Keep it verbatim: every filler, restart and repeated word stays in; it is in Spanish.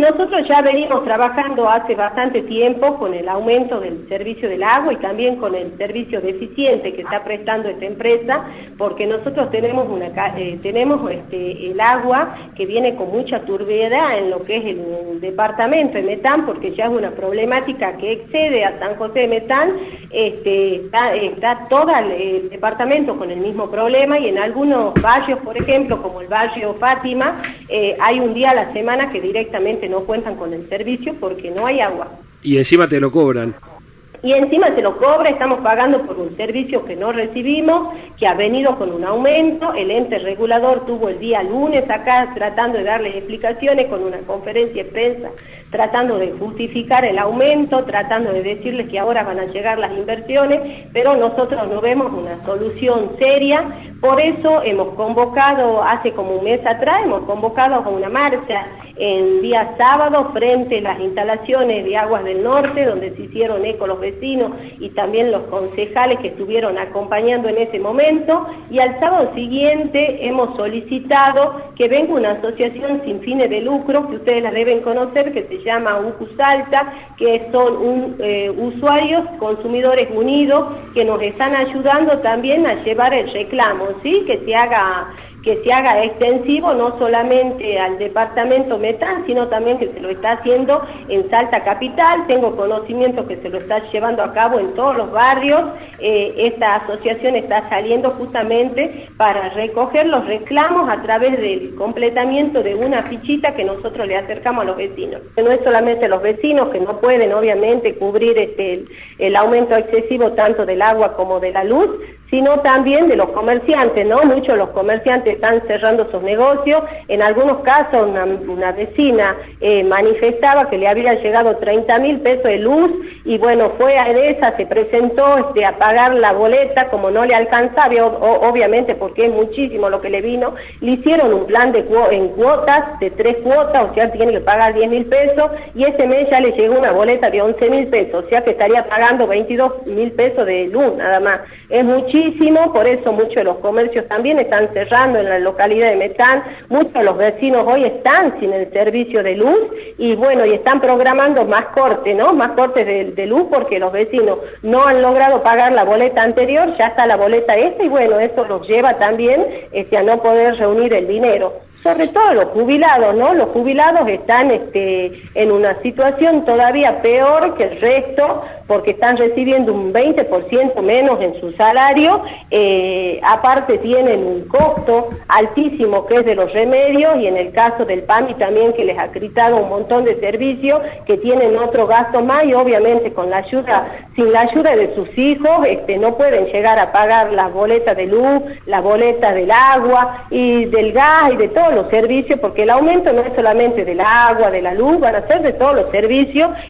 nosotros ya venimos trabajando hace bastante tiempo con el aumento del servicio del agua y también con el servicio deficiente que está prestando esta empresa, porque nosotros tenemos una eh, tenemos este, el agua que viene con mucha turbiedad en lo que es el departamento de Metán, porque ya es una problemática que excede a San José de Metán. Este, está, está todo el, el departamento con el mismo problema, y en algunos barrios, por ejemplo, como el barrio Fátima, eh, hay un día a la semana que directamente no cuentan con el servicio porque no hay agua. Y encima te lo cobran. Y encima se lo cobra, estamos pagando por un servicio que no recibimos, que ha venido con un aumento. El ente regulador tuvo el día lunes acá tratando de darles explicaciones con una conferencia de prensa, tratando de justificar el aumento, tratando de decirles que ahora van a llegar las inversiones, pero nosotros no vemos una solución seria. Por eso hemos convocado, hace como un mes atrás, hemos convocado a una marcha en día sábado frente a las instalaciones de Aguas del Norte, donde se hicieron eco los vecinos y también los concejales que estuvieron acompañando en ese momento, y al sábado siguiente hemos solicitado que venga una asociación sin fines de lucro, que ustedes la deben conocer, que se llama UCUSALTA, que son un, eh, usuarios consumidores unidos, que nos están ayudando también a llevar el reclamo, ¿sí? Que se haga que se haga extensivo no solamente al departamento Metán, sino también que se lo está haciendo en Salta Capital. Tengo conocimiento que se lo está llevando a cabo en todos los barrios. Eh, esta asociación está saliendo justamente para recoger los reclamos a través del completamiento de una fichita que nosotros le acercamos a los vecinos. No es solamente los vecinos que no pueden obviamente cubrir este, el, el aumento excesivo tanto del agua como de la luz, sino también de los comerciantes, ¿no? Muchos de los comerciantes están cerrando sus negocios. En algunos casos una, una vecina eh, manifestaba que le había llegado treinta mil pesos de luz, y bueno, fue a EDESA, se presentó este, a pagar la boleta, como no le alcanzaba, o, obviamente porque es muchísimo lo que le vino, le hicieron un plan de cuo en cuotas, de tres cuotas, o sea, tiene que pagar diez mil pesos, y ese mes ya le llegó una boleta de once mil pesos, o sea que estaría pagando veintidós mil pesos de luz nada más. Es muchísimo, por eso muchos de los comercios también están cerrando en la localidad de Metán. Muchos de los vecinos hoy están sin el servicio de luz, y bueno, y están programando más cortes, ¿no? Más cortes de, de luz, porque los vecinos no han logrado pagar la boleta anterior, ya está la boleta esta, y bueno, eso los lleva también este, a no poder reunir el dinero. Sobre todo los jubilados, ¿no? Los jubilados están este, en una situación todavía peor que el resto, porque están recibiendo un veinte por ciento menos en su salario, eh, aparte tienen un costo altísimo que es de los remedios, y en el caso del PAMI también, que les ha gritado un montón de servicios, que tienen otro gasto más, y obviamente con la ayuda, sin la ayuda de sus hijos, este, no pueden llegar a pagar las boletas de luz, las boletas del agua y del gas y de todos los servicios, porque el aumento no es solamente del agua, de la luz, van a ser de todos los servicios,